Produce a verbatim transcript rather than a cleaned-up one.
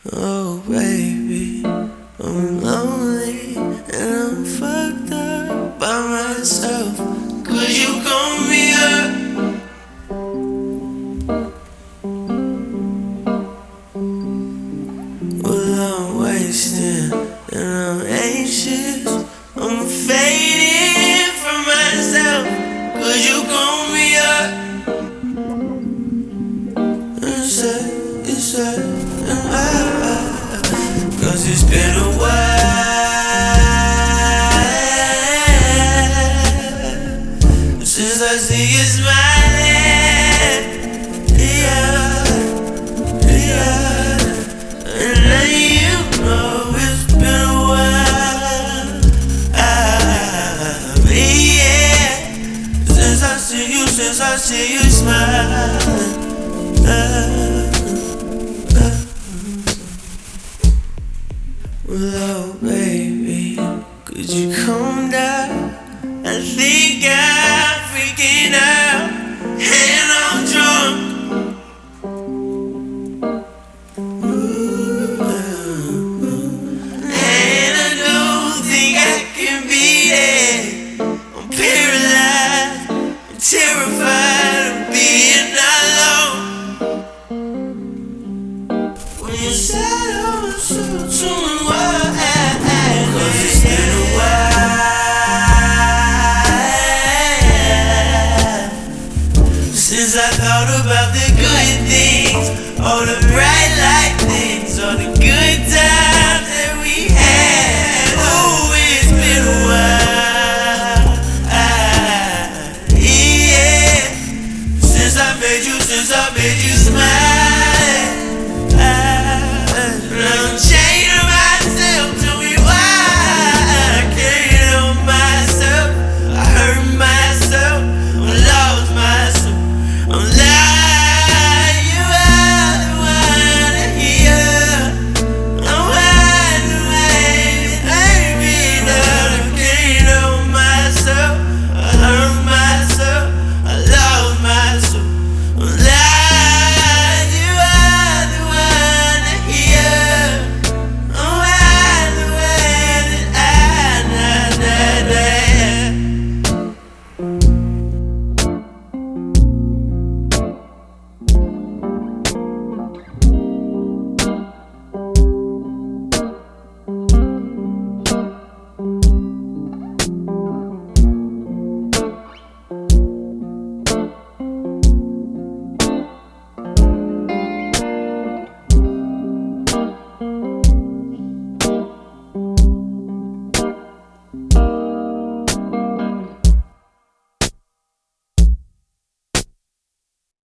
Oh baby, I'm lonely and I'm fucked up by myself. Could you call me up? Well, I'm wasting and I'm anxious. I'm fading from myself. Could you call me up? And say, you say, and I, cause it's been a while since I see you smiling. Yeah, yeah. And let you know it's been a while. Ah, yeah. Since I see you, since I see you smiling. Uh, uh. Well, oh, baby, could you calm down? I think I'm freaking out, and I'm drunk. Ooh, and I don't think I can beat it. I'm paralyzed, I'm terrified of being alone. When you said I was so too wild, cause it's been a while since I thought about the good things, all the bright light things, all the good times that we had.